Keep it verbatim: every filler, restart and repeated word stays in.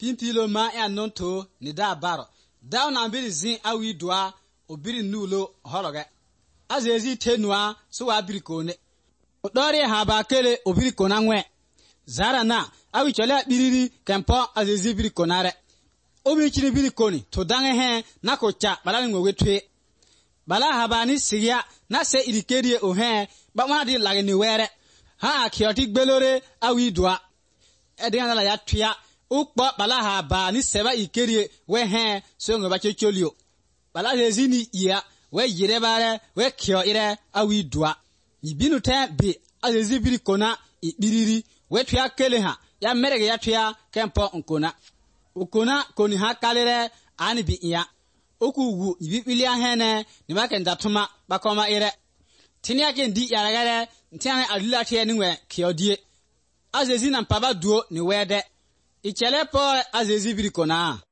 pimpilo ma ya nonto ni da baro da na biri zin awi doa obiri nulo horoge azezi tenua so wa biri kone odori ha ba kele obiri kona nwe zara na awi chole biriri kempo azezi biri konare obi chiri biri koni to dange he na ko cha bala ngwe wetwe bala ha ba ni siya na se irikerie o he ba ma di lage ni were ha kioti gbelore awi doa edin la ya twia ukpo bala ha ba ni seba ikerie we he so ngwe ba checholio bala ezini ya we yire bare we kio ire awi doa ibinu te bi azezi biri kona ibiriri we twia kele ha ya merege ya twia kempo nkona ukona koni ha kalere ani bi ya okugu ibibili ahene ni ba kenda tuma bakoma ire tini ake ndi yaragare ntiane adula tie ni we kiodie azezi na mpaba duo ni wede ichele po azezi biri kona